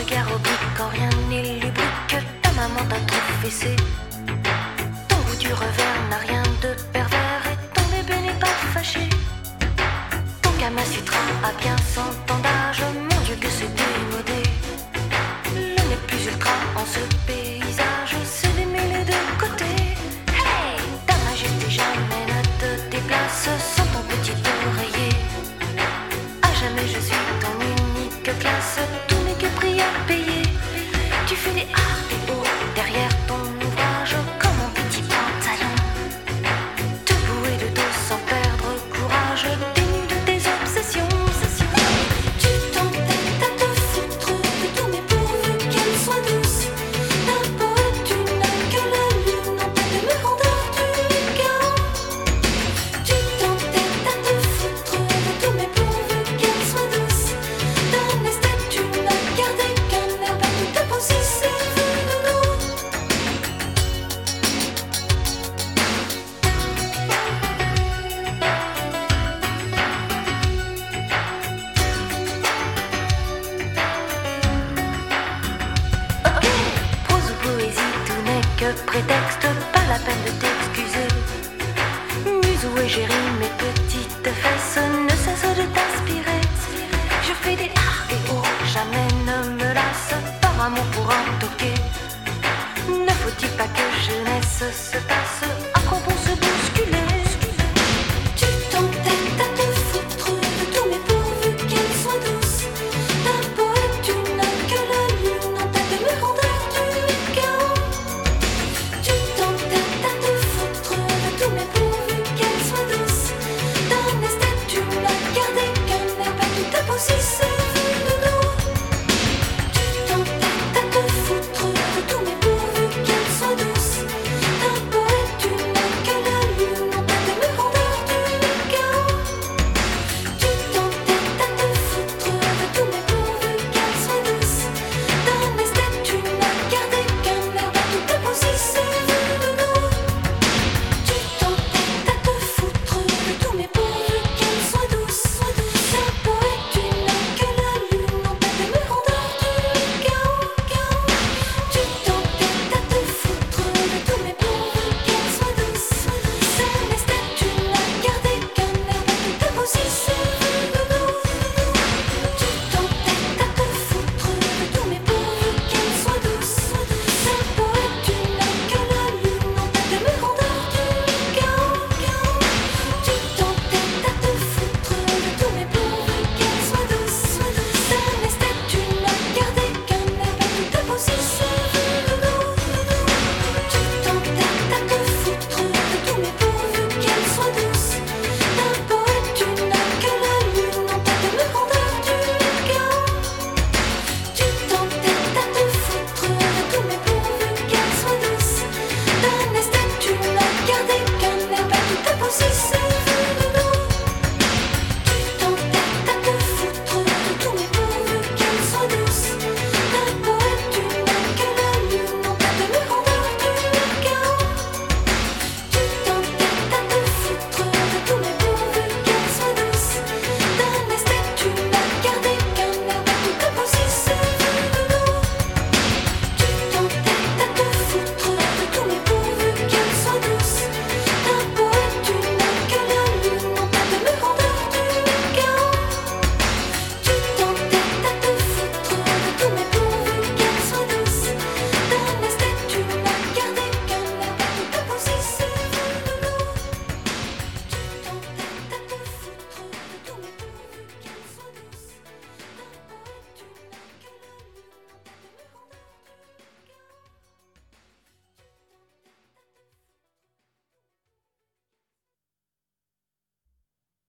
regard oblique quand rien n'est lubrique. Ta maman t'a trop fessé. Ton goût du revers n'a rien de pervers et ton bébé n'est pas fâché. Ton Kama Sutra a bien 100 ans d'âge. Mon Dieu que c'est démodé. Le n'est plus ultra en ce paysage. C'est démêlé de côté. Hey, ta majesté jamais ne te déplace sans ton petit oreiller. À jamais je suis ton unique classe. Tout n'est que prix à payer. Tu fais des arts et hauts derrière ton ouvrage comme un petit pantalon. Debout et de dos sans perdre courage, dénu de tes obsessions. Tu t'entêtes à te foutre de tout mais pourvu qu'elle soit douce. Ta peau est une que la lune en tête de rondeur du chaos. Tu t'entêtes à te foutre de tout mais pourvu qu'elle soit douce. Ta esthète tu n'as gardé qu'un air battu de peau si c'est vu de nous. Ok, prose ou poésie, tout n'est que prétexte, pas la peine de t'excuser. Muse ou égérie, mes petites fesses ne cessent de t'inspirer. Je fais des arts et oh, jamais ne me lasse, par amour pour un toqué. Ne faut-il pas que jeunesse se tasse, à quoi bon se bousculer? Tu t'entêtes à te foutre de tout mais pourvu qu'elle soit douce. Ta peau est une que la lune en tête de rondeur du chaos. Tu t'entêtes à te foutre de tout mais pourvu qu'elle soit douce. Ta esthète tu n'as gardé qu'un air battu de peau si c'est